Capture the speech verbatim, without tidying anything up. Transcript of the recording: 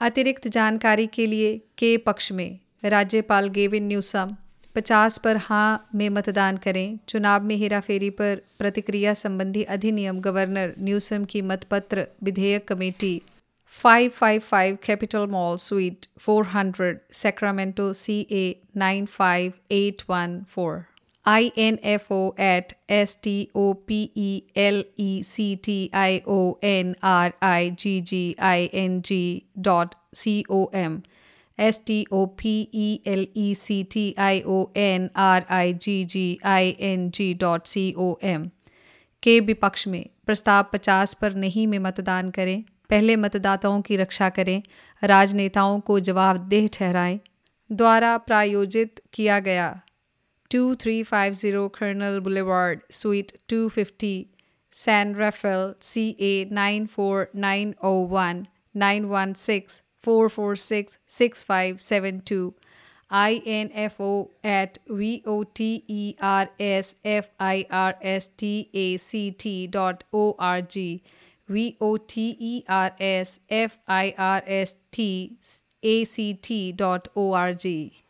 अतिरिक्त जानकारी के लिए के पक्ष में राज्यपाल गेविन न्यूसम पचास पर हाँ में मतदान करें। चुनाव में हेराफेरी पर प्रतिक्रिया संबंधी अधिनियम गवर्नर न्यूसम की मतपत्र विधेयक committee five five five capital mall suite four hundred Sacramento C A nine five eight one four I N F O at S T O P E L E C T I O N R I G G I N G dot C O M S T O P E L E C T I O N R I G G I N G dot C O M के विपक्ष में प्रस्ताव पचास पर नहीं में मतदान करें। पहले मतदाताओं की रक्षा करें, राजनेताओं को जवाबदेह ठहराएं। द्वारा प्रायोजित किया गया two three five zero Colonel boulevard suite two fifty San Rafael C A nine four nine O one nine one six four four six six five seven two I N F O at votersfirst dot org votersfirst act dot org